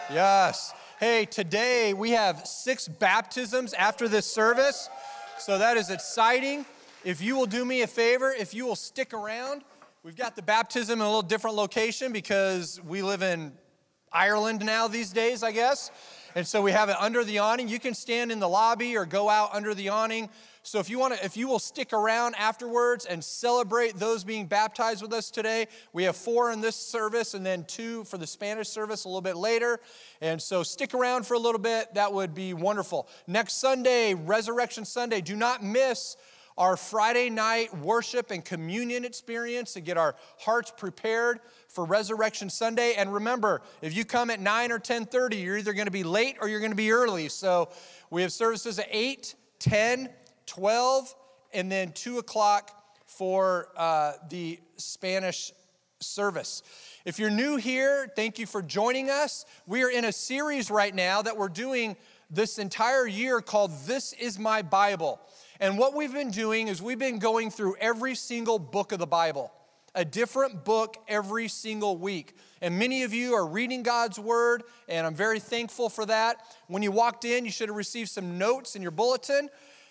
Yes. Hey, today we have 6 baptisms after this service, so that is exciting. If you will do me a favor, if you will stick around, we've got the baptism in a little different location because we live in Ireland now these days, I guess. And so we have it under the awning. You can stand in the lobby or go out under the awning. So if you will stick around afterwards and celebrate those being baptized with us today, we have 4 in this service and then 2 for the Spanish service a little bit later. And so stick around for a little bit. That would be wonderful. Next Sunday, Resurrection Sunday, do not miss our Friday night worship and communion experience to get our hearts prepared for Resurrection Sunday. And remember, if you come at 9 or 10:30, you're either going to be late or you're going to be early. So we have services at 8, 10, 12, and then 2 o'clock for the Spanish service. If you're new here, thank you for joining us. We are in a series right now that we're doing this entire year called This Is My Bible. And what we've been doing is we've been going through every single book of the Bible, a different book every single week. And many of you are reading God's Word, and I'm very thankful for that. When you walked in, you should have received some notes in your bulletin.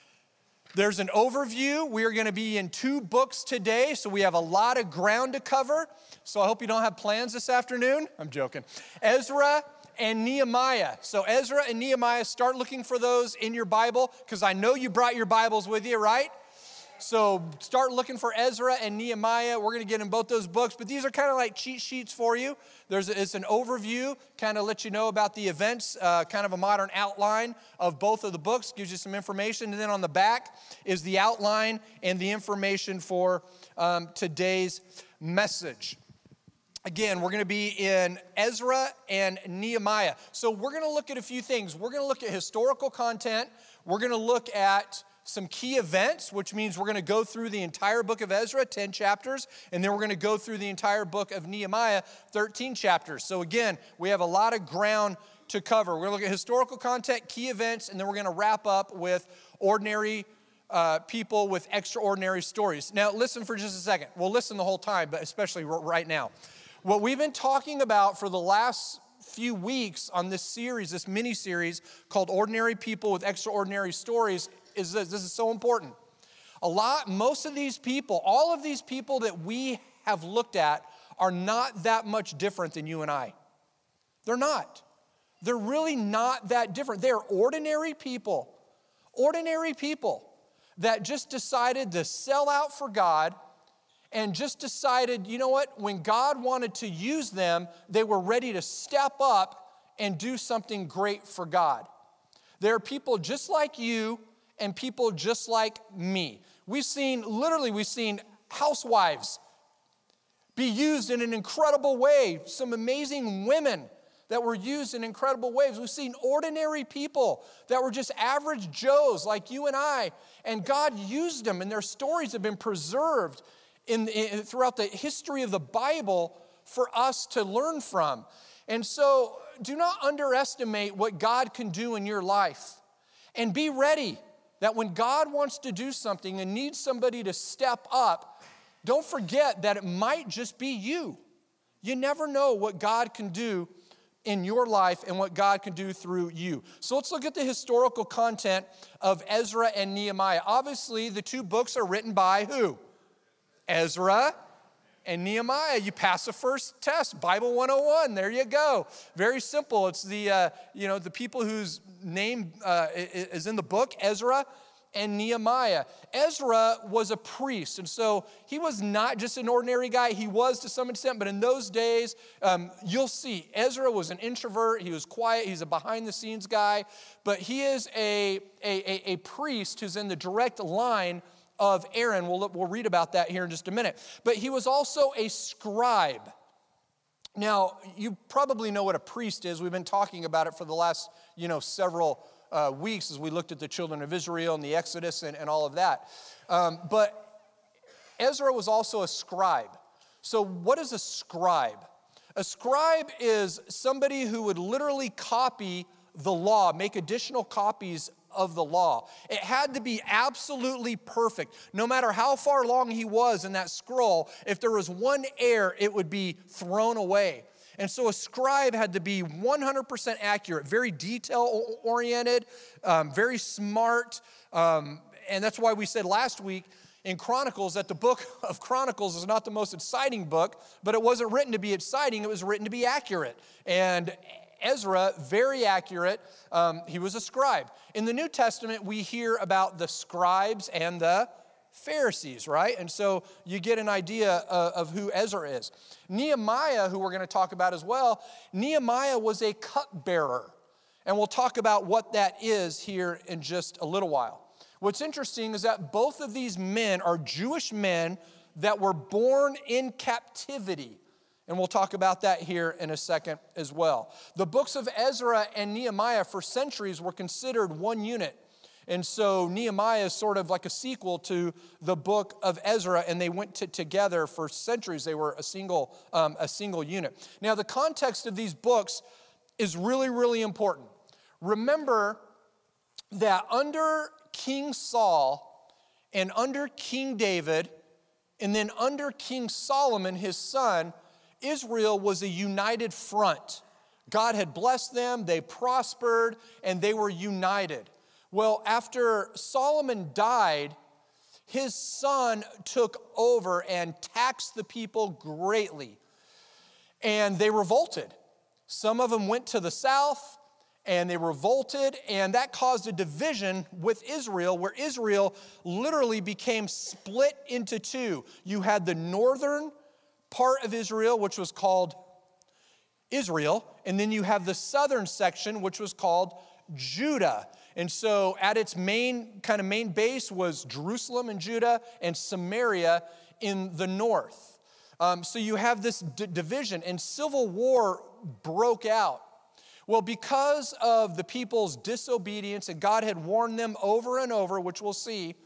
There's an overview. We are going to be in 2 books today, so we have a lot of ground to cover. So I hope you don't have plans this afternoon. I'm joking. Ezra and Nehemiah. So Ezra and Nehemiah, start looking for those in your Bible, because I know you brought your Bibles with you, right? So start looking for Ezra and Nehemiah. We're going to get in both those books, but these are kind of like cheat sheets for you. It's an overview, kind of let you know about the events, kind of a modern outline of both of the books, gives you some information. And then on the back is the outline and the information for today's message. Again, we're going to be in Ezra and Nehemiah. So we're going to look at a few things. We're going to look at historical content. We're going to look at some key events, which means we're going to go through the entire book of Ezra, 10 chapters, and then we're going to go through the entire book of Nehemiah, 13 chapters. So again, we have a lot of ground to cover. We're going to look at historical content, key events, and then we're going to wrap up with ordinary people with extraordinary stories. Now, listen for just a second. We'll listen the whole time, but especially right now. What we've been talking about for the last few weeks on this series, this mini-series called Ordinary People with Extraordinary Stories, is this. This is so important. Most of these people, all of these people that we have looked at are not that much different than you and I. They're not. They're really not that different. They're ordinary people that just decided to sell out for God and just decided, you know what, when God wanted to use them, they were ready to step up and do something great for God. There are people just like you and people just like me. We've seen housewives be used in an incredible way, some amazing women that were used in incredible ways. We've seen ordinary people that were just average Joes like you and I, and God used them, and their stories have been preserved throughout the history of the Bible for us to learn from. And so do not underestimate what God can do in your life. And be ready that when God wants to do something and needs somebody to step up, don't forget that it might just be you. You never know what God can do in your life and what God can do through you. So let's look at the historical content of Ezra and Nehemiah. Obviously, the 2 books are written by who? Ezra and Nehemiah. You pass the first test, Bible 101. There you go. Very simple. It's the people whose name is in the book, Ezra and Nehemiah. Ezra was a priest, and so he was not just an ordinary guy. He was to some extent, but in those days, you'll see, Ezra was an introvert. He was quiet. He's a behind-the-scenes guy, but he is a priest who's in the direct line of Aaron. We'll read about that here in just a minute. But he was also a scribe. Now, you probably know what a priest is. We've been talking about it for the last, several weeks as we looked at the children of Israel and the Exodus and all of that. But Ezra was also a scribe. So what is a scribe? A scribe is somebody who would literally copy the law, make additional copies of the law. It had to be absolutely perfect. No matter how far along he was in that scroll, if there was one error, it would be thrown away. And so a scribe had to be 100% accurate, very detail-oriented, very smart. And that's why we said last week in Chronicles that the book of Chronicles is not the most exciting book, but it wasn't written to be exciting, it was written to be accurate. And Ezra, very accurate, he was a scribe. In the New Testament, we hear about the scribes and the Pharisees, right? And so you get an idea of who Ezra is. Nehemiah, who we're going to talk about as well, Nehemiah was a cupbearer. And we'll talk about what that is here in just a little while. What's interesting is that both of these men are Jewish men that were born in captivity. And we'll talk about that here in a second as well. The books of Ezra and Nehemiah for centuries were considered one unit. And so Nehemiah is sort of like a sequel to the book of Ezra, and they went together for centuries. They were a single unit. Now, the context of these books is really, really important. Remember that under King Saul and under King David, and then under King Solomon, his son, Israel was a united front. God had blessed them, they prospered, and they were united. Well, after Solomon died, his son took over and taxed the people greatly. And they revolted. Some of them went to the south, and they revolted, and that caused a division with Israel, where Israel literally became split into two. You had the northern part of Israel, which was called Israel, and then you have the southern section, which was called Judah. And so at its main base was Jerusalem in Judah and Samaria in the north. So you have this division, and civil war broke out. Well, because of the people's disobedience, and God had warned them over and over, which we'll see,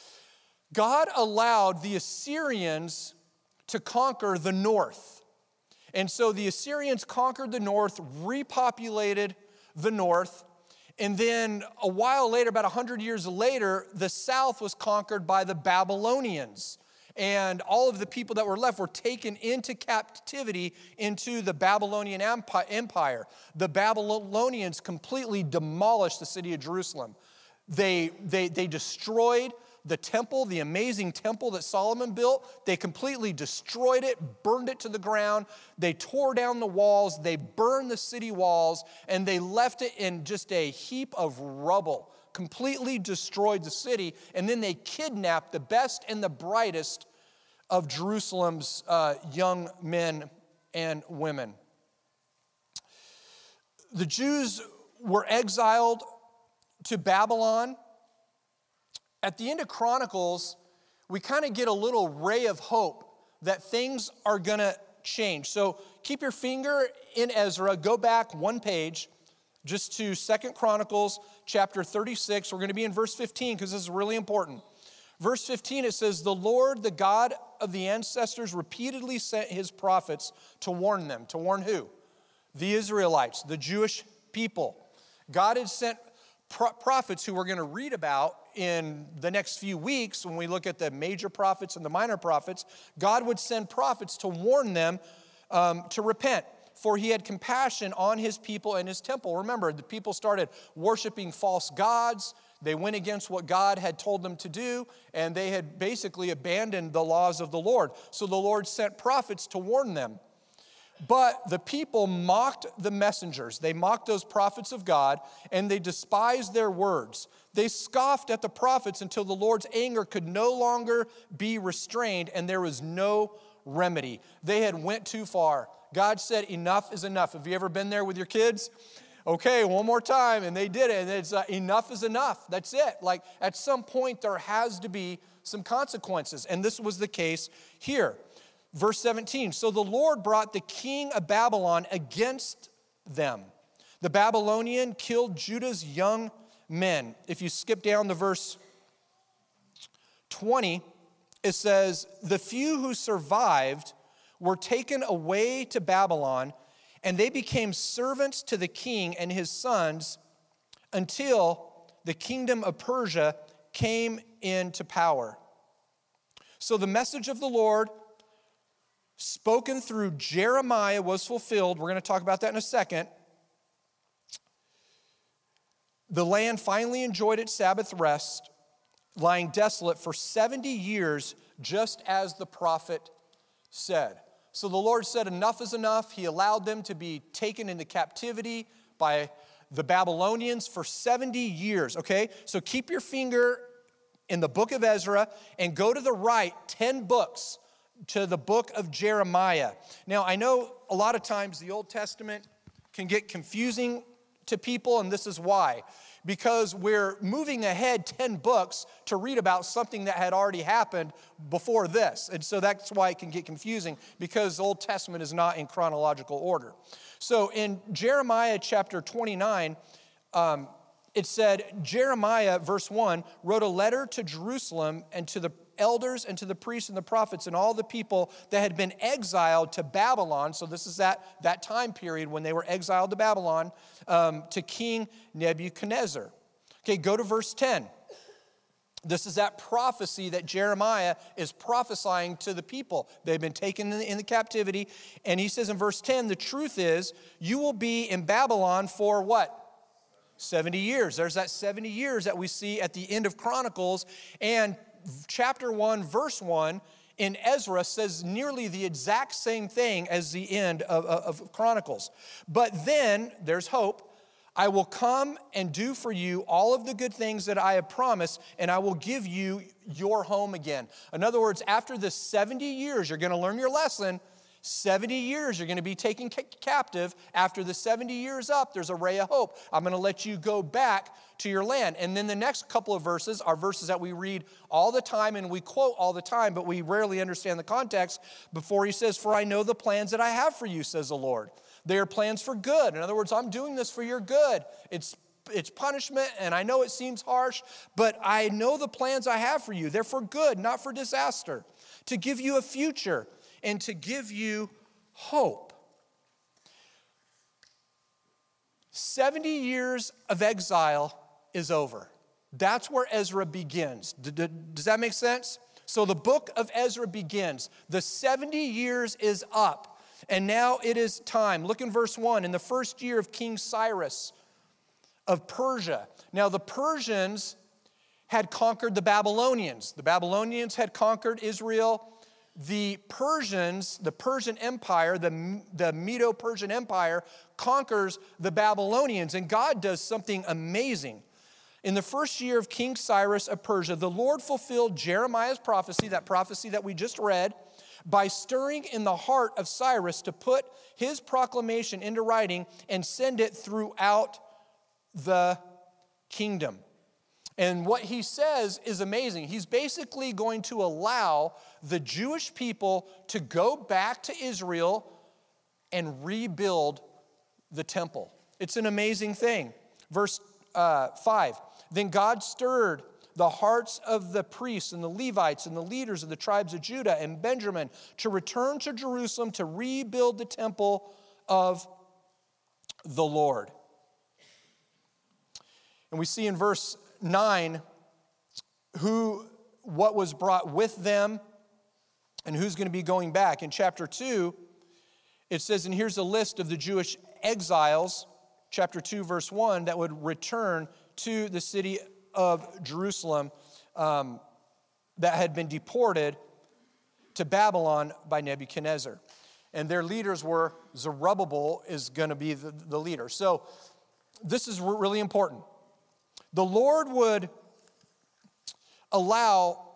God allowed the Assyrians to conquer the north. And so the Assyrians conquered the north, repopulated the north, and then a while later, about 100 years later, the south was conquered by the Babylonians. And all of the people that were left were taken into captivity into the Babylonian Empire. The Babylonians completely demolished the city of Jerusalem. They destroyed the temple, the amazing temple that Solomon built. They completely destroyed it, burned it to the ground. They tore down the walls. They burned the city walls, and they left it in just a heap of rubble. Completely destroyed the city, and then they kidnapped the best and the brightest of Jerusalem's young men and women. The Jews were exiled to Babylon. At the end of Chronicles, we kind of get a little ray of hope that things are going to change. So keep your finger in Ezra, go back one page, just to 2 Chronicles chapter 36. We're going to be in verse 15 because this is really important. Verse 15, it says, "The Lord, the God of the ancestors, repeatedly sent his prophets to warn them." To warn who? The Israelites, the Jewish people. God had sent prophets who we're going to read about in the next few weeks when we look at the major prophets and the minor prophets. God would send prophets to warn them to repent. For he had compassion on his people and his temple. Remember, the people started worshiping false gods. They went against what God had told them to do, and they had basically abandoned the laws of the Lord. So the Lord sent prophets to warn them. But the people mocked the messengers. They mocked those prophets of God, and they despised their words. They scoffed at the prophets until the Lord's anger could no longer be restrained, and there was no remedy. They had went too far. God said, enough is enough. Have you ever been there with your kids? Okay, one more time, and they did it, and it's enough is enough. That's it. Like, at some point, there has to be some consequences, and this was the case here. Verse 17, "So the Lord brought the king of Babylon against them. The Babylonian killed Judah's young men." If you skip down to verse 20, it says, "The few who survived were taken away to Babylon, and they became servants to the king and his sons until the kingdom of Persia came into power." So the message of the Lord spoken through Jeremiah was fulfilled. We're going to talk about that in a second. The land finally enjoyed its Sabbath rest, lying desolate for 70 years, just as the prophet said. So the Lord said enough is enough. He allowed them to be taken into captivity by the Babylonians for 70 years, okay? So keep your finger in the book of Ezra and go to the right 10 books to the book of Jeremiah. Now, I know a lot of times the Old Testament can get confusing to people, and this is why. Because we're moving ahead 10 books to read about something that had already happened before this. And so that's why it can get confusing, because the Old Testament is not in chronological order. So in Jeremiah chapter 29, it said, Jeremiah, verse 1, wrote a letter to Jerusalem and to the elders and to the priests and the prophets and all the people that had been exiled to Babylon. So this is that time period when they were exiled to Babylon, to King Nebuchadnezzar. Okay, go to verse 10. This is that prophecy that Jeremiah is prophesying to the people. They've been taken in the captivity. And he says in verse 10, the truth is, you will be in Babylon for what? 70 years. There's that 70 years that we see at the end of Chronicles. And chapter 1, verse 1 in Ezra says nearly the exact same thing as the end of Chronicles. But then, there's hope. I will come and do for you all of the good things that I have promised, and I will give you your home again. In other words, after the 70 years, you're going to learn your lesson. 70 years, you're going to be taken captive. After the 70 years up, there's a ray of hope. I'm going to let you go back to your land. And then the next couple of verses are verses that we read all the time and we quote all the time, but we rarely understand the context. Before he says, for I know the plans that I have for you, says the Lord. They are plans for good. In other words, I'm doing this for your good. It's punishment, and I know it seems harsh, but I know the plans I have for you. They're for good, not for disaster, to give you a future and to give you hope. 70 years of exile is over. That's where Ezra begins. Does that make sense? So the book of Ezra begins. The 70 years is up. And now it is time. Look in verse 1. In the first year of King Cyrus of Persia. Now the Persians had conquered the Babylonians. The Babylonians had conquered Israel. The Persians, the Persian Empire, the Medo-Persian Empire conquers the Babylonians. And God does something amazing. In the first year of King Cyrus of Persia, the Lord fulfilled Jeremiah's prophecy, that prophecy that we just read, by stirring in the heart of Cyrus to put his proclamation into writing and send it throughout the kingdom. And what he says is amazing. He's basically going to allow the Jewish people to go back to Israel and rebuild the temple. It's an amazing thing. Verse 5, then God stirred the hearts of the priests and the Levites and the leaders of the tribes of Judah and Benjamin to return to Jerusalem to rebuild the temple of the Lord. And we see in verse 9 what was brought with them and who's going to be going back. In chapter 2, it says, and here's a list of the Jewish exiles, chapter 2, verse 1, that would return to the city of Jerusalem that had been deported to Babylon by Nebuchadnezzar. And their leaders were, Zerubbabel is going to be the leader. So this is really important. The Lord would allow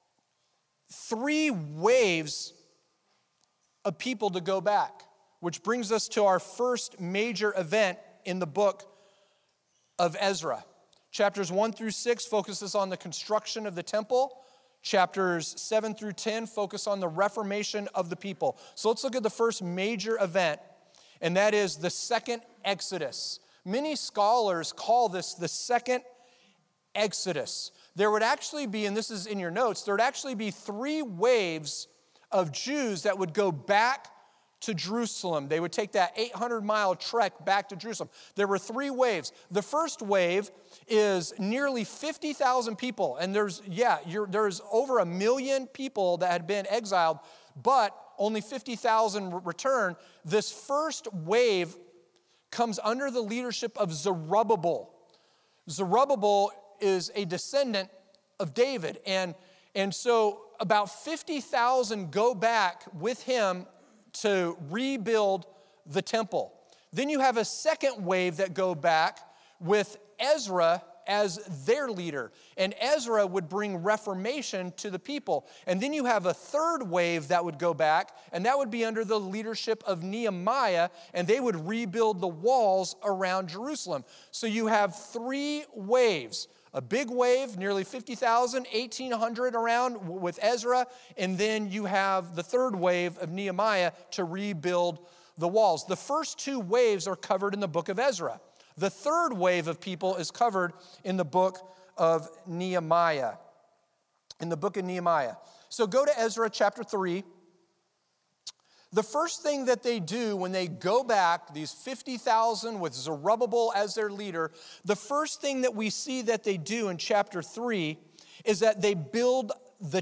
3 waves of people to go back, which brings us to our first major event in the book of Ezra. Chapters 1 through 6 focuses on the construction of the temple. Chapters 7 through 10 focus on the reformation of the people. So let's look at the first major event, and that is the second Exodus. Many scholars call this the second Exodus. There would actually be, and this is in your notes, there would actually be 3 waves of Jews that would go back to Jerusalem. They would take that 800-mile trek back to Jerusalem. There were 3 waves. The first wave is nearly 50,000 people, and there's over 1 million people that had been exiled, but only 50,000 return. This first wave comes under the leadership of Zerubbabel. Zerubbabel is a descendant of David. And so about 50,000 go back with him to rebuild the temple. Then you have a second wave that go back with Ezra as their leader. And Ezra would bring reformation to the people. And then you have a third wave that would go back, and that would be under the leadership of Nehemiah, and they would rebuild the walls around Jerusalem. So you have three waves. A big wave, nearly 50,000, 1,800 around with Ezra, and then you have the third wave of Nehemiah to rebuild the walls. The first two waves are covered in the book of Ezra. The third wave of people is covered in the book of Nehemiah. In the book of Nehemiah. So go to Ezra chapter 3. The first thing that they do when they go back, these 50,000 with Zerubbabel as their leader, the first thing that we see that they do in chapter 3 is that they build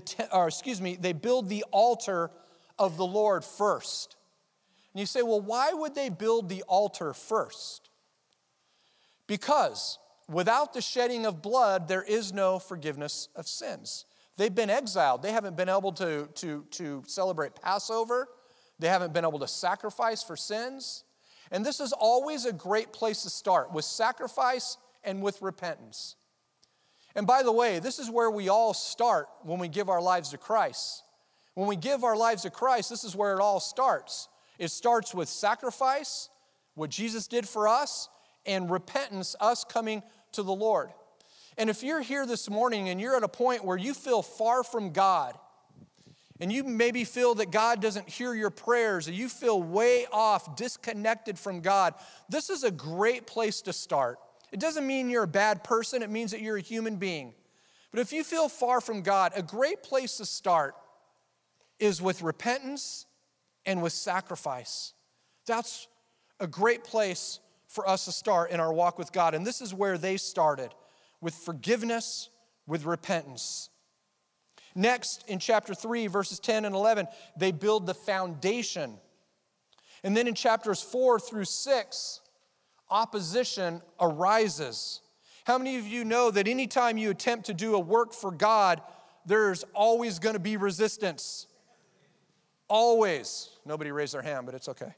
the altar of the Lord first. And you say, well, why would they build the altar first? Because without the shedding of blood, there is no forgiveness of sins. They've been exiled. They haven't been able to celebrate Passover. They haven't been able to sacrifice for sins. And this is always a great place to start, with sacrifice and with repentance. And by the way, this is where we all start when we give our lives to Christ. When we give our lives to Christ, this is where it all starts. It starts with sacrifice, what Jesus did for us, and repentance, us coming to the Lord. And if you're here this morning and you're at a point where you feel far from God, and you maybe feel that God doesn't hear your prayers, or you feel way off, disconnected from God, this is a great place to start. It doesn't mean you're a bad person, it means that you're a human being. But if you feel far from God, a great place to start is with repentance and with sacrifice. That's a great place for us to start in our walk with God. And this is where they started, with forgiveness, with repentance. Next, in chapter 3, verses 10 and 11, they build the foundation. And then in chapters 4 through 6, opposition arises. How many of you know that anytime you attempt to do a work for God, there's always going to be resistance? Always. Nobody raised their hand, but it's okay.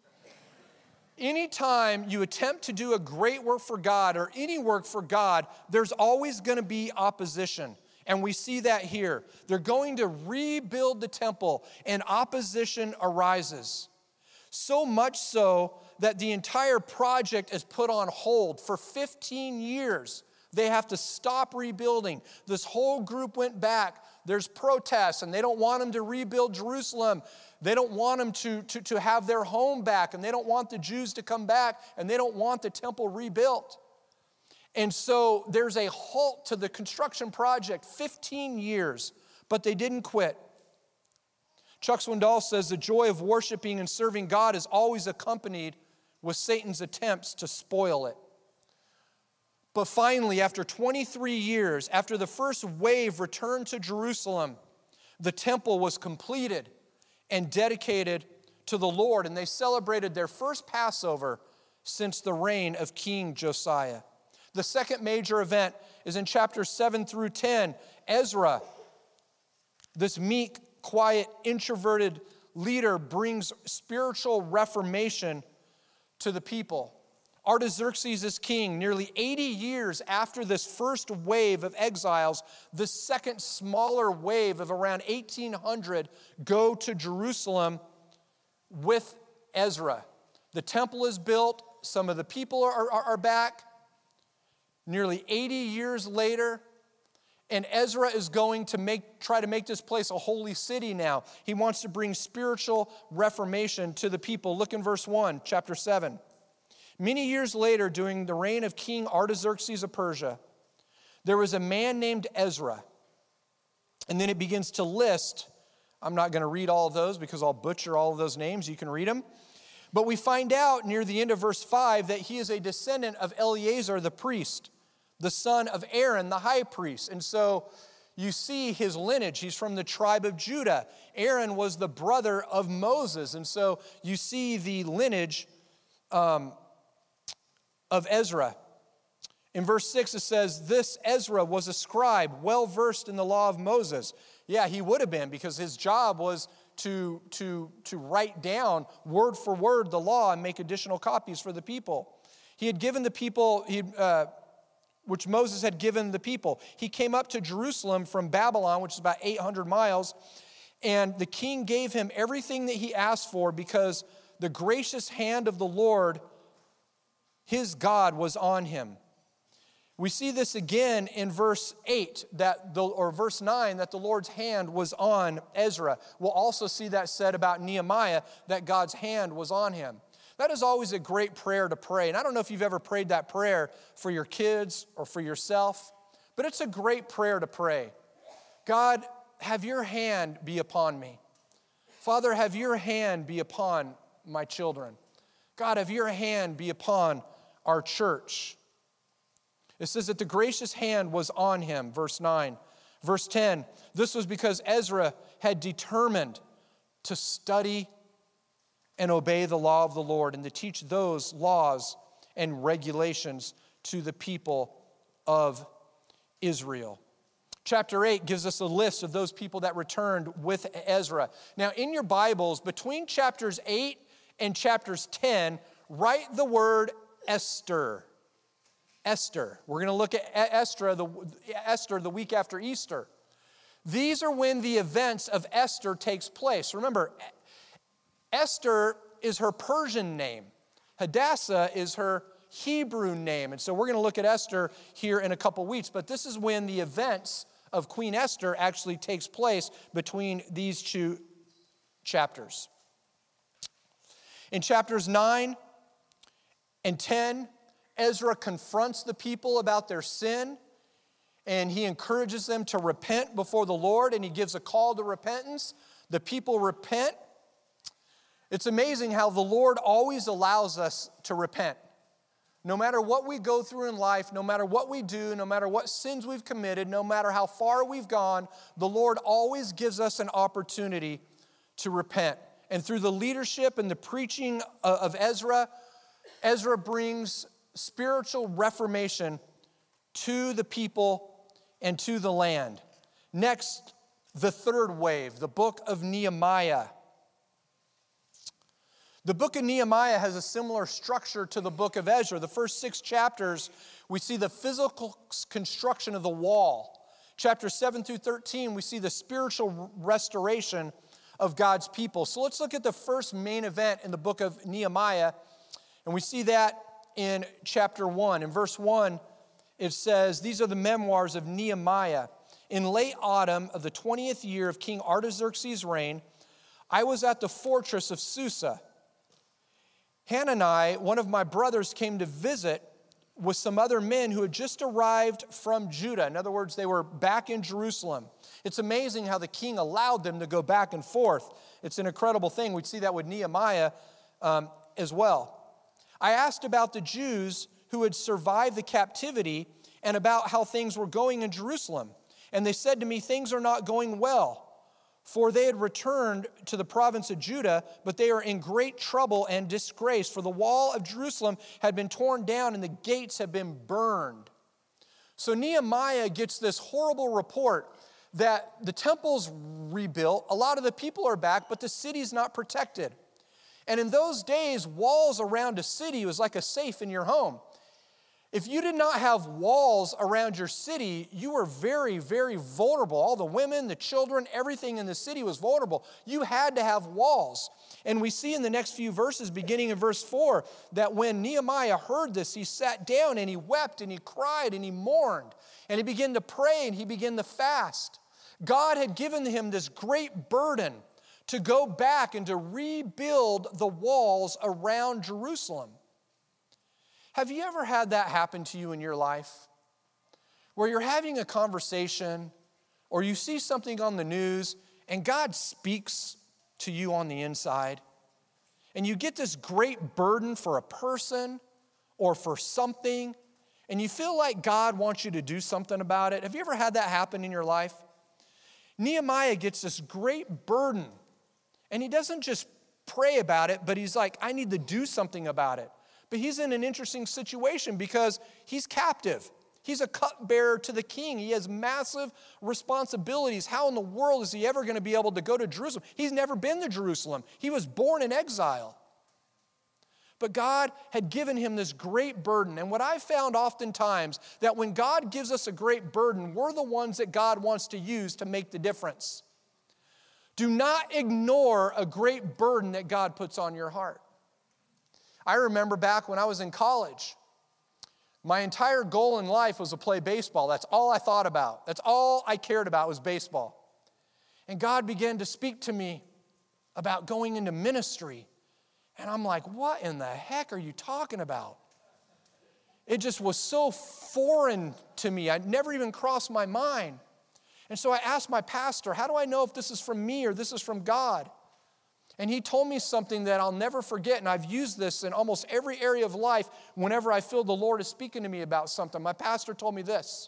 Anytime you attempt to do a great work for God or any work for God, there's always going to be opposition. And we see that here. They're going to rebuild the temple, and opposition arises. So much so that the entire project is put on hold for 15 years. They have to stop rebuilding. This whole group went back. There's protests, and they don't want them to rebuild Jerusalem. They don't want them to have their home back, and they don't want the Jews to come back, and they don't want the temple rebuilt. And so there's a halt to the construction project, 15 years, but they didn't quit. Chuck Swindoll says the joy of worshiping and serving God is always accompanied with Satan's attempts to spoil it. But finally, after 23 years, after the first wave returned to Jerusalem, the temple was completed and dedicated to the Lord, and they celebrated their first Passover since the reign of King Josiah. The second major event is in chapters 7 through 10. Ezra, this meek, quiet, introverted leader, brings spiritual reformation to the people. Artaxerxes is king. Nearly 80 years after this first wave of exiles, the second smaller wave of around 1,800 go to Jerusalem with Ezra. The temple is built. Some of the people are back. Nearly 80 years later, and Ezra is going to try to make this place a holy city now. He wants to bring spiritual reformation to the people. Look in verse 1, chapter 7. Many years later, during the reign of King Artaxerxes of Persia, there was a man named Ezra. And then it begins to list. I'm not going to read all of those because I'll butcher all of those names. You can read them. But we find out near the end of verse 5 that he is a descendant of Eleazar the priest, the son of Aaron the high priest. And so you see his lineage. He's from the tribe of Judah. Aaron was the brother of Moses. And so you see the lineage of Ezra. In verse 6 it says, this Ezra was a scribe, well versed in the law of Moses. Yeah, he would have been, because his job was to write down word for word the law and make additional copies for the people. He had given the people, which Moses had given the people. He came up to Jerusalem from Babylon, which is about 800 miles, and the king gave him everything that he asked for, because the gracious hand of the Lord, his God, was on him. We see this again in verse 8, or verse 9, that the Lord's hand was on Ezra. We'll also see that said about Nehemiah, that God's hand was on him. That is always a great prayer to pray. And I don't know if you've ever prayed that prayer for your kids or for yourself, but it's a great prayer to pray. God, have your hand be upon me. Father, have your hand be upon my children. God, have your hand be upon our church. It says that the gracious hand was on him, verse 9. Verse 10, this was because Ezra had determined to study and obey the law of the Lord and to teach those laws and regulations to the people of Israel. Chapter 8 gives us a list of those people that returned with Ezra. Now, in your Bibles, between chapters 8 and chapters 10, write the word Esther. Esther. We're going to look at Esther the week after Easter. These are when the events of Esther takes place. Remember, Esther is her Persian name. Hadassah is her Hebrew name. And so we're going to look at Esther here in a couple weeks. But this is when the events of Queen Esther actually takes place between these two chapters. In chapters 9 and 10, Ezra confronts the people about their sin, and he encourages them to repent before the Lord, and he gives a call to repentance. The people repent. It's amazing how the Lord always allows us to repent. No matter what we go through in life, no matter what we do, no matter what sins we've committed, no matter how far we've gone, the Lord always gives us an opportunity to repent. And through the leadership and the preaching of Ezra, Ezra brings spiritual reformation to the people and to the land. Next, the third wave, the book of Nehemiah. The book of Nehemiah has a similar structure to the book of Ezra. The first 6 chapters, we see the physical construction of the wall. Chapters 7 through 13, we see the spiritual restoration of God's people. So let's look at the first main event in the book of Nehemiah, and we see that in chapter 1. In verse 1, it says, these are the memoirs of Nehemiah. In late autumn of the 20th year of King Artaxerxes' reign, I was at the fortress of Susa. Hanani, one of my brothers, came to visit with some other men who had just arrived from Judah. In other words, they were back in Jerusalem. It's amazing how the king allowed them to go back and forth. It's an incredible thing. We'd see that with Nehemiah as well. I asked about the Jews who had survived the captivity and about how things were going in Jerusalem. And they said to me, things are not going well, for they had returned to the province of Judah, but they are in great trouble and disgrace, for the wall of Jerusalem had been torn down and the gates had been burned. So Nehemiah gets this horrible report that the temple's rebuilt, a lot of the people are back, but the city's not protected. And in those days, walls around a city was like a safe in your home. If you did not have walls around your city, you were very, very vulnerable. All the women, the children, everything in the city was vulnerable. You had to have walls. And we see in the next few verses, beginning in verse 4, that when Nehemiah heard this, he sat down and he wept and he cried and he mourned. And he began to pray and he began to fast. God had given him this great burden to go back and to rebuild the walls around Jerusalem. Have you ever had that happen to you in your life? Where you're having a conversation or you see something on the news and God speaks to you on the inside and you get this great burden for a person or for something and you feel like God wants you to do something about it. Have you ever had that happen in your life? Nehemiah gets this great burden, and he doesn't just pray about it, but he's like, I need to do something about it. But he's in an interesting situation because he's captive. He's a cupbearer to the king. He has massive responsibilities. How in the world is he ever going to be able to go to Jerusalem? He's never been to Jerusalem. He was born in exile. But God had given him this great burden. And what I've found oftentimes, that when God gives us a great burden, we're the ones that God wants to use to make the difference. Do not ignore a great burden that God puts on your heart. I remember back when I was in college, my entire goal in life was to play baseball. That's all I thought about. That's all I cared about was baseball. And God began to speak to me about going into ministry. And I'm like, what in the heck are you talking about? It just was so foreign to me. It never even crossed my mind. And so I asked my pastor, how do I know if this is from me or this is from God? And he told me something that I'll never forget, and I've used this in almost every area of life whenever I feel the Lord is speaking to me about something. My pastor told me this.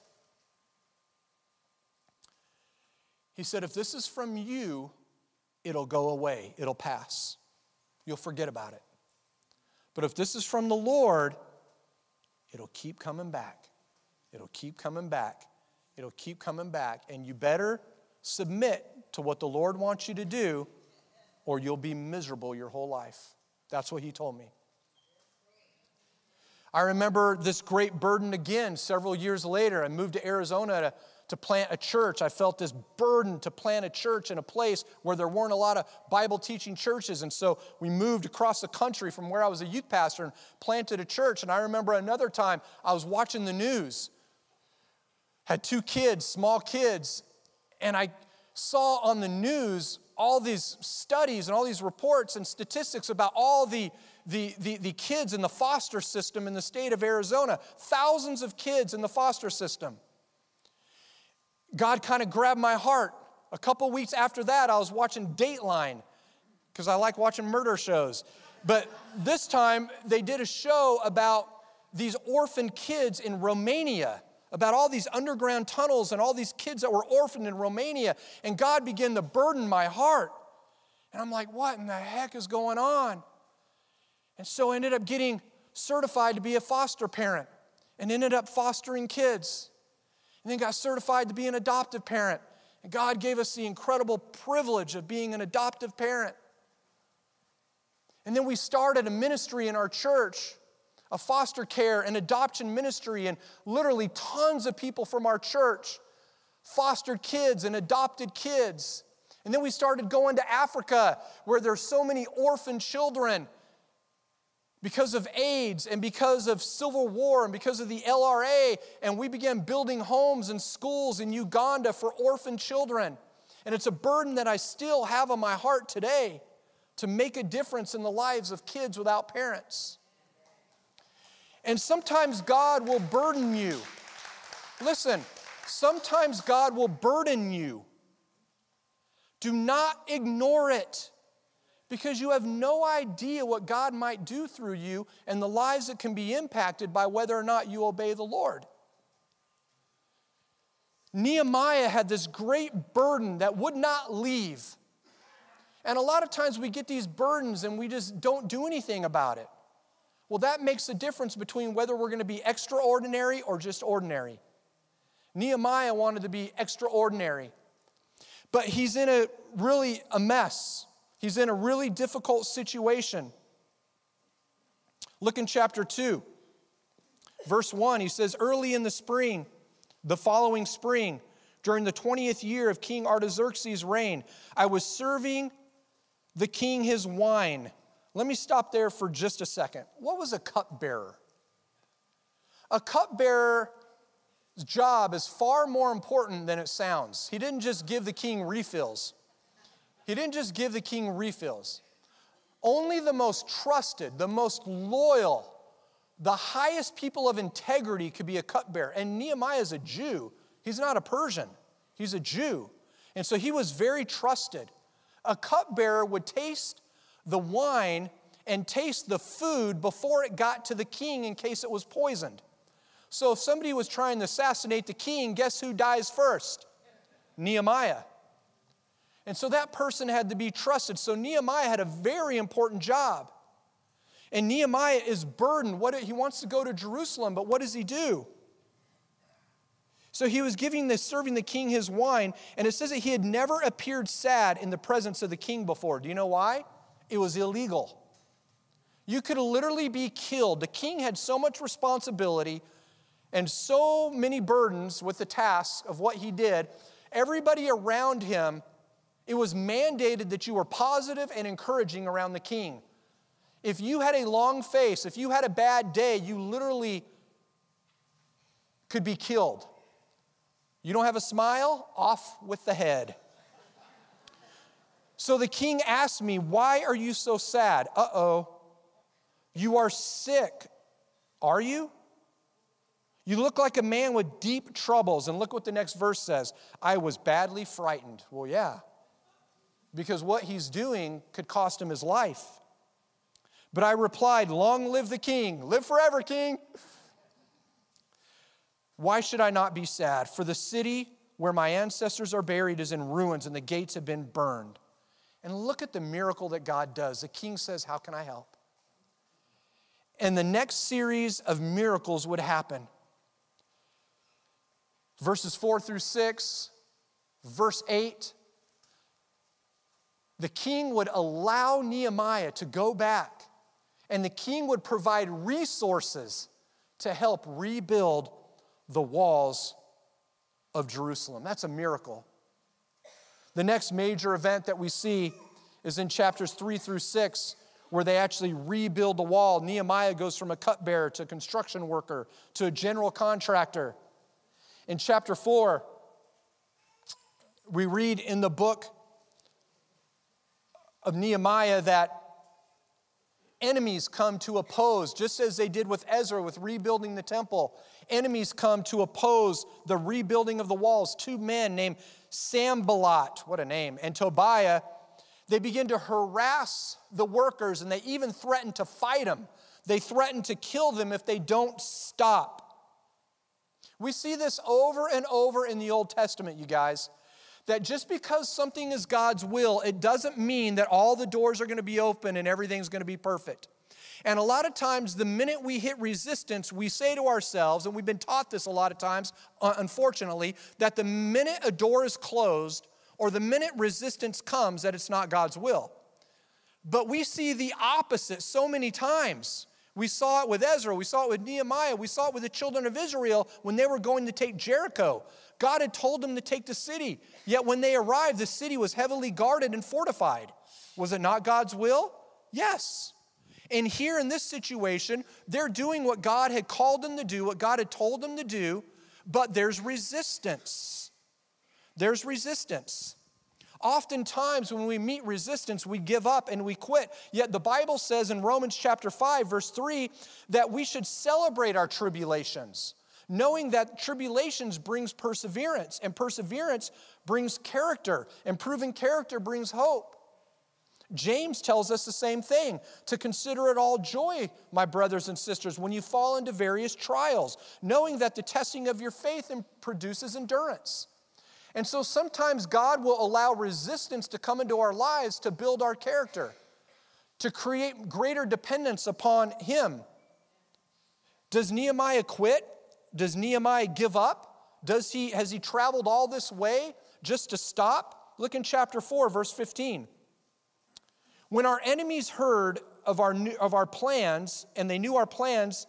He said, if this is from you, it'll go away. It'll pass. You'll forget about it. But if this is from the Lord, it'll keep coming back. It'll keep coming back. It'll keep coming back. And you better submit to what the Lord wants you to do, or you'll be miserable your whole life. That's what he told me. I remember this great burden again several years later. I moved to Arizona to plant a church. I felt this burden to plant a church in a place where there weren't a lot of Bible teaching churches. And so we moved across the country from where I was a youth pastor and planted a church. And I remember another time I was watching the news. Had 2 kids, small kids, and I saw on the news all these studies and all these reports and statistics about all the kids in the foster system in the state of Arizona. Thousands of kids in the foster system. God kind of grabbed my heart. A couple weeks after that, I was watching Dateline because I like watching murder shows. But this time, they did a show about these orphaned kids in Romania, about all these underground tunnels and all these kids that were orphaned in Romania. And God began to burden my heart. And I'm like, what in the heck is going on? And so I ended up getting certified to be a foster parent and ended up fostering kids. And then got certified to be an adoptive parent. And God gave us the incredible privilege of being an adoptive parent. And then we started a ministry in our church, a foster care and adoption ministry, and literally tons of people from our church fostered kids and adopted kids. And then we started going to Africa, where there's so many orphan children because of AIDS and because of civil war and because of the LRA, and we began building homes and schools in Uganda for orphan children. And it's a burden that I still have on my heart today, to make a difference in the lives of kids without parents. And sometimes God will burden you. Listen, sometimes God will burden you. Do not ignore it, because you have no idea what God might do through you and the lives that can be impacted by whether or not you obey the Lord. Nehemiah had this great burden that would not leave. And a lot of times we get these burdens and we just don't do anything about it. Well, that makes a difference between whether we're going to be extraordinary or just ordinary. Nehemiah wanted to be extraordinary. But he's in a mess. He's in a really difficult situation. Look in chapter 2, verse 1. He says, early in the spring, the following spring, during the 20th year of King Artaxerxes' reign, I was serving the king his wine. Let me stop there for just a second. What was a cupbearer? A cupbearer's job is far more important than it sounds. He didn't just give the king refills. Only the most trusted, the most loyal, the highest people of integrity could be a cupbearer. And Nehemiah is a Jew. He's not a Persian. He's a Jew. And so he was very trusted. A cupbearer would taste the wine and taste the food before it got to the king in case it was poisoned. So if somebody was trying to assassinate the king, guess who dies first? Nehemiah. And so that person had to be trusted. So Nehemiah had a very important job. And Nehemiah is burdened. He wants to go to Jerusalem, but what does he do? So he was serving the king his wine, and it says that he had never appeared sad in the presence of the king before. Do you know why? It was illegal. You could literally be killed. The king had so much responsibility and so many burdens with the tasks of what he did. Everybody around him, it was mandated that you were positive and encouraging around the king. If you had a long face, if you had a bad day, you literally could be killed. You don't have a smile? Off with the head. So the king asked me, why are you so sad? Uh-oh. You are sick. Are you? You look like a man with deep troubles. And look what the next verse says. I was badly frightened. Well, yeah. Because what he's doing could cost him his life. But I replied, long live the king. Live forever, king. Why should I not be sad? For the city where my ancestors are buried is in ruins and the gates have been burned. And look at the miracle that God does. The king says, how can I help? And the next series of miracles would happen. Verses 4 through 6, verse 8. The king would allow Nehemiah to go back, and the king would provide resources to help rebuild the walls of Jerusalem. That's a miracle. The next major event that we see is in chapters 3 through 6, where they actually rebuild the wall. Nehemiah goes from a cupbearer to a construction worker to a general contractor. In chapter 4, we read in the book of Nehemiah that enemies come to oppose, just as they did with Ezra with rebuilding the temple. Enemies come to oppose the rebuilding of the walls. Two men named Sanballat, what a name, and Tobiah, they begin to harass the workers, and they even threaten to fight them. They threaten to kill them if they don't stop. We see this over and over in the Old Testament, you guys, that just because something is God's will, it doesn't mean that all the doors are going to be open and everything's going to be perfect. And a lot of times, the minute we hit resistance, we say to ourselves, and we've been taught this a lot of times, unfortunately, that the minute a door is closed or the minute resistance comes, that it's not God's will. But we see the opposite so many times. We saw it with Ezra, we saw it with Nehemiah, we saw it with the children of Israel when they were going to take Jericho. God had told them to take the city, yet when they arrived, the city was heavily guarded and fortified. Was it not God's will? Yes. And here in this situation, they're doing what God had called them to do, what God had told them to do, but there's resistance. There's resistance. Oftentimes when we meet resistance, we give up and we quit. Yet the Bible says in Romans chapter 5, verse 3, that we should celebrate our tribulations, knowing that tribulations brings perseverance, and perseverance brings character, and proven character brings hope. James tells us the same thing, to consider it all joy, my brothers and sisters, when you fall into various trials, knowing that the testing of your faith produces endurance. And so sometimes God will allow resistance to come into our lives to build our character, to create greater dependence upon Him. Does Nehemiah quit? Does Nehemiah give up? Has he traveled all this way just to stop? Look in chapter 4, verse 15. When our enemies heard of our plans, and they knew our plans,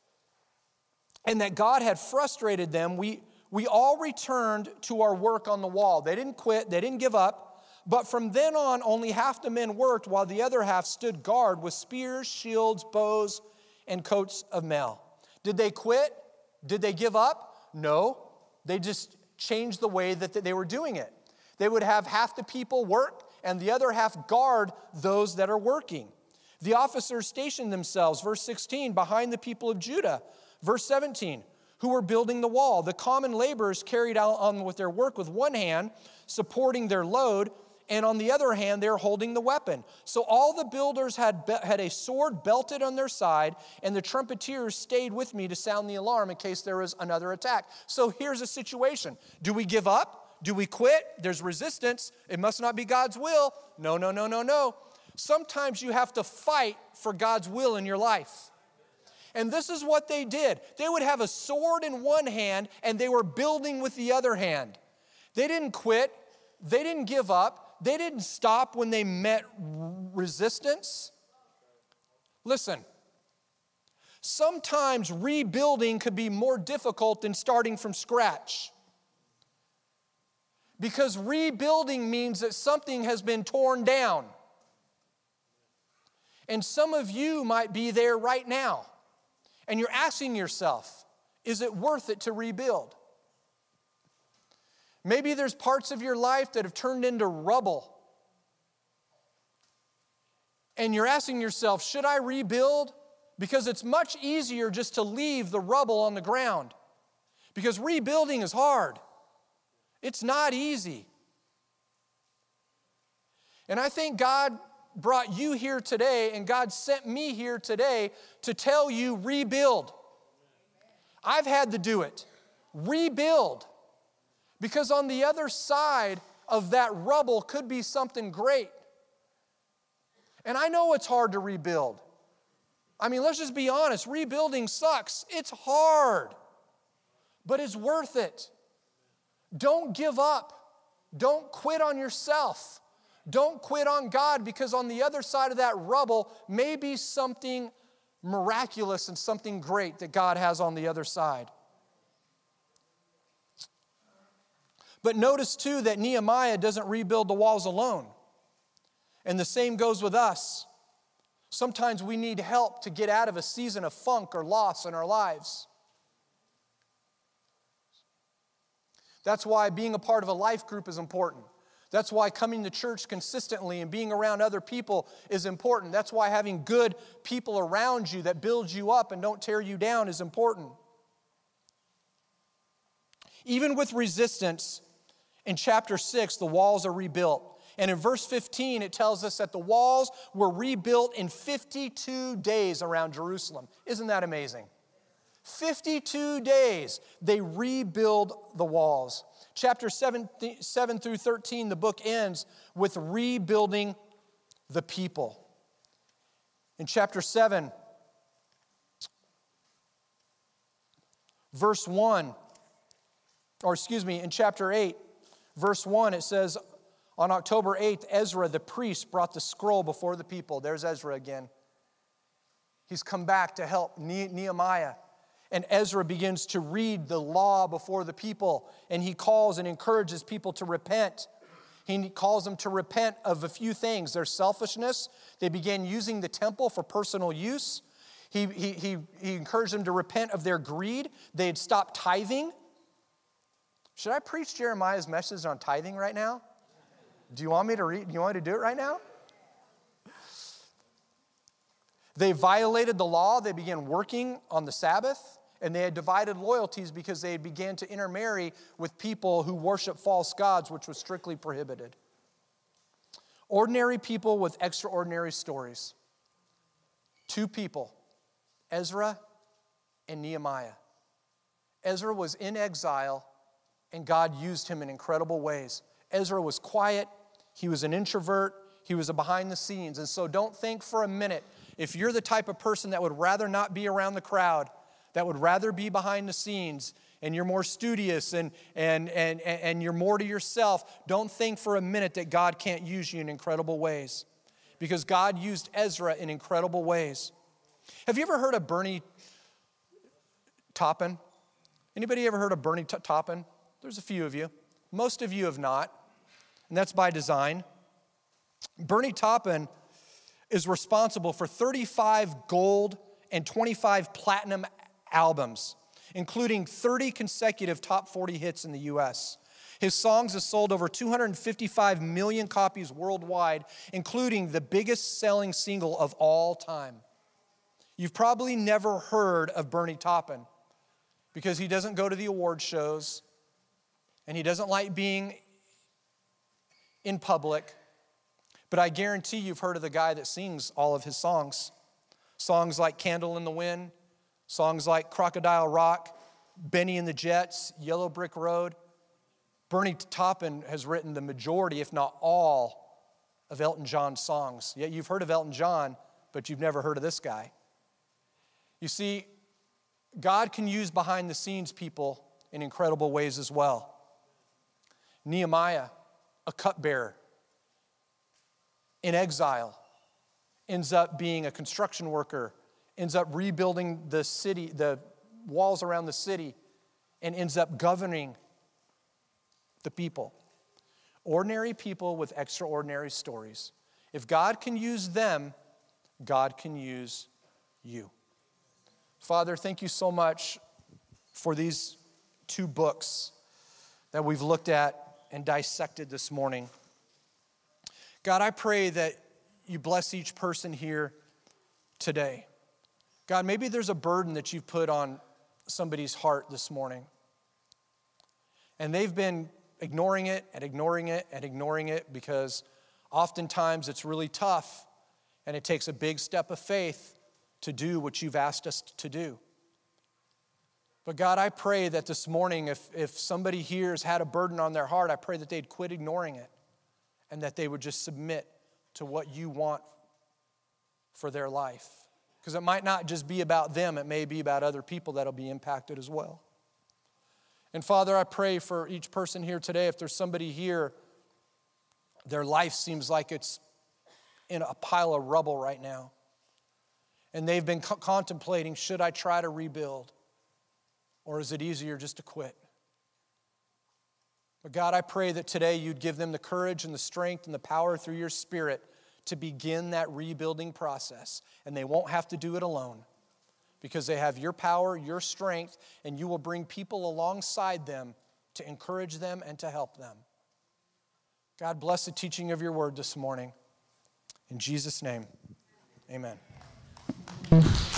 and that God had frustrated them, we all returned to our work on the wall. They didn't quit, they didn't give up, but from then on, only half the men worked, while the other half stood guard with spears, shields, bows, and coats of mail. Did they quit? Did they give up? No. They just changed the way that they were doing it. They would have half the people work and the other half guard those that are working. The officers stationed themselves, verse 16, behind the people of Judah. Verse 17, who were building the wall. The common laborers carried on with their work with one hand, supporting their load, and on the other hand, they're holding the weapon. So all the builders had a sword belted on their side, and the trumpeters stayed with me to sound the alarm in case there was another attack. So here's a situation. Do we give up? Do we quit? There's resistance. It must not be God's will. No, no, no, no, no. Sometimes you have to fight for God's will in your life. And this is what they did. They would have a sword in one hand, and they were building with the other hand. They didn't quit. They didn't give up. They didn't stop when they met resistance. Listen, sometimes rebuilding could be more difficult than starting from scratch. Because rebuilding means that something has been torn down. And some of you might be there right now. And you're asking yourself, is it worth it to rebuild? Maybe there's parts of your life that have turned into rubble. And you're asking yourself, should I rebuild? Because it's much easier just to leave the rubble on the ground. Because rebuilding is hard. It's not easy. And I think God brought you here today, and God sent me here today to tell you, rebuild. I've had to do it. Rebuild. Because on the other side of that rubble could be something great. And I know it's hard to rebuild. I mean, let's just be honest. Rebuilding sucks. It's hard. But it's worth it. Don't give up. Don't quit on yourself. Don't quit on God, because on the other side of that rubble may be something miraculous and something great that God has on the other side. But notice too that Nehemiah doesn't rebuild the walls alone. And the same goes with us. Sometimes we need help to get out of a season of funk or loss in our lives. That's why being a part of a life group is important. That's why coming to church consistently and being around other people is important. That's why having good people around you that build you up and don't tear you down is important. Even with resistance, in chapter 6, the walls are rebuilt. And in verse 15, it tells us that the walls were rebuilt in 52 days around Jerusalem. Isn't that amazing? 52 days they rebuild the walls. Chapter 7 through 13, the book ends with rebuilding the people. In chapter 7, verse 1, in chapter 8, verse 1, it says, on October 8th, Ezra the priest brought the scroll before the people. There's Ezra again. He's come back to help Nehemiah. And Ezra begins to read the law before the people, and he calls and encourages people to repent. He calls them to repent of a few things. Their selfishness. They began using the temple for personal use. He encouraged them to repent of their greed. They had stopped tithing. Should I preach Jeremiah's message on tithing right now? Do you want me to read? Do you want me to do it right now? They violated the law. They began working on the Sabbath. And they had divided loyalties because they began to intermarry with people who worship false gods, which was strictly prohibited. Ordinary people with extraordinary stories. Two people, Ezra and Nehemiah. Ezra was in exile, and God used him in incredible ways. Ezra was quiet. He was an introvert. He was a behind the scenes. And so don't think for a minute, if you're the type of person that would rather not be around the crowd, that would rather be behind the scenes, and you're more studious and you're more to yourself, don't think for a minute that God can't use you in incredible ways. Because God used Ezra in incredible ways. Have you ever heard of Bernie Taupin? Anybody ever heard of Bernie Taupin? There's a few of you. Most of you have not, and that's by design. Bernie Taupin is responsible for 35 gold and 25 platinum albums, including 30 consecutive top 40 hits in the U.S. His songs have sold over 255 million copies worldwide, including the biggest selling single of all time. You've probably never heard of Bernie Taupin because he doesn't go to the award shows and he doesn't like being in public, but I guarantee you've heard of the guy that sings all of his songs. Songs like Candle in the Wind, songs like Crocodile Rock, Benny and the Jets, Yellow Brick Road. Bernie Taupin has written the majority, if not all, of Elton John's songs. Yet you've heard of Elton John, but you've never heard of this guy. You see, God can use behind the scenes people in incredible ways as well. Nehemiah, a cupbearer, in exile, ends up being a construction worker, ends up rebuilding the city, the walls around the city, and ends up governing the people. Ordinary people with extraordinary stories. If God can use them, God can use you. Father, thank you so much for these 2 books that we've looked at and dissected this morning. God, I pray that you bless each person here today. God, maybe there's a burden that you've put on somebody's heart this morning, and they've been ignoring it and ignoring it and ignoring it because oftentimes it's really tough and it takes a big step of faith to do what you've asked us to do. But God, I pray that this morning, if somebody here has had a burden on their heart, I pray that they'd quit ignoring it and that they would just submit to what you want for their life. Because it might not just be about them, it may be about other people that'll be impacted as well. And Father, I pray for each person here today, if there's somebody here, their life seems like it's in a pile of rubble right now. And they've been contemplating, should I try to rebuild? Or is it easier just to quit? But God, I pray that today you'd give them the courage and the strength and the power through your Spirit to begin that rebuilding process. And they won't have to do it alone because they have your power, your strength, and you will bring people alongside them to encourage them and to help them. God, bless the teaching of your word this morning. In Jesus' name, amen.